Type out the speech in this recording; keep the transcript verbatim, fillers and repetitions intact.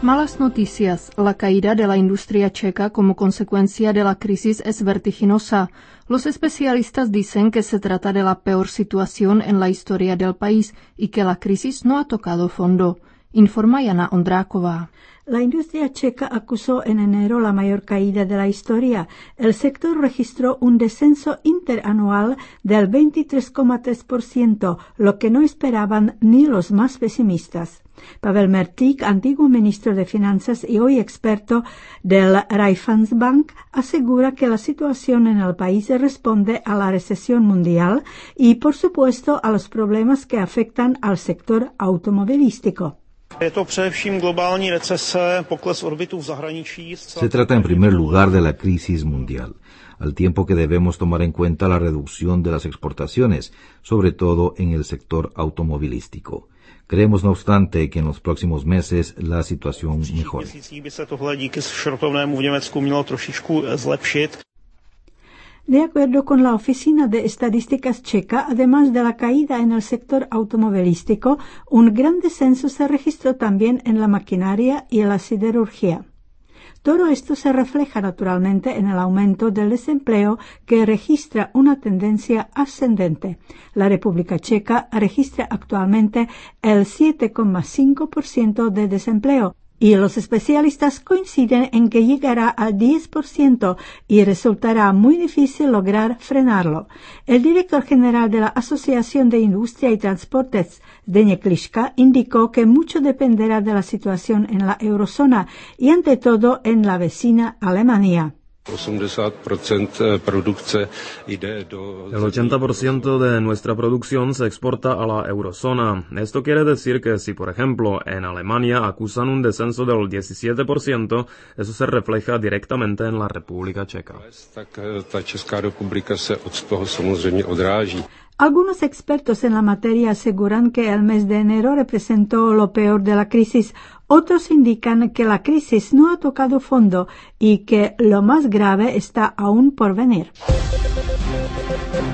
Malas noticias. La caída de la industria checa como consecuencia de la crisis es vertiginosa. Los especialistas dicen que se trata de la peor situación en la historia del país y que la crisis no ha tocado fondo. Informa Jana Ondráková. La industria checa acusó en enero la mayor caída de la historia. El sector registró un descenso interanual del veintitrés coma tres por ciento, lo que no esperaban ni los más pesimistas. Pavel Mertík, antiguo ministro de Finanzas y hoy experto del Raiffeisenbank, asegura que la situación en el país responde a la recesión mundial y, por supuesto, a los problemas que afectan al sector automovilístico. Se trata en primer lugar de la crisis mundial, al tiempo que debemos tomar en cuenta la reducción de las exportaciones, sobre todo en el sector automovilístico. Creemos, no obstante, que en los próximos meses la situación mejore. De acuerdo con la Oficina de Estadísticas checa, además de la caída en el sector automovilístico, un gran descenso se registró también en la maquinaria y en la siderurgia. Todo esto se refleja naturalmente en el aumento del desempleo, que registra una tendencia ascendente. La República Checa registra actualmente el siete coma cinco por ciento de desempleo, y los especialistas coinciden en que llegará al diez por ciento y resultará muy difícil lograr frenarlo. El director general de la Asociación de Industria y Transportes, Zdeněk Liška, indicó que mucho dependerá de la situación en la eurozona y ante todo en la vecina Alemania. El ochenta por ciento de nuestra producción se exporta a la eurozona. Esto quiere decir que si, por ejemplo, en Alemania acusan un descenso del diecisiete por ciento, eso se refleja directamente en la República Checa. Algunos expertos en la materia aseguran que el mes de enero representó lo peor de la crisis. Otros indican que la crisis no ha tocado fondo y que lo más grave está aún por venir.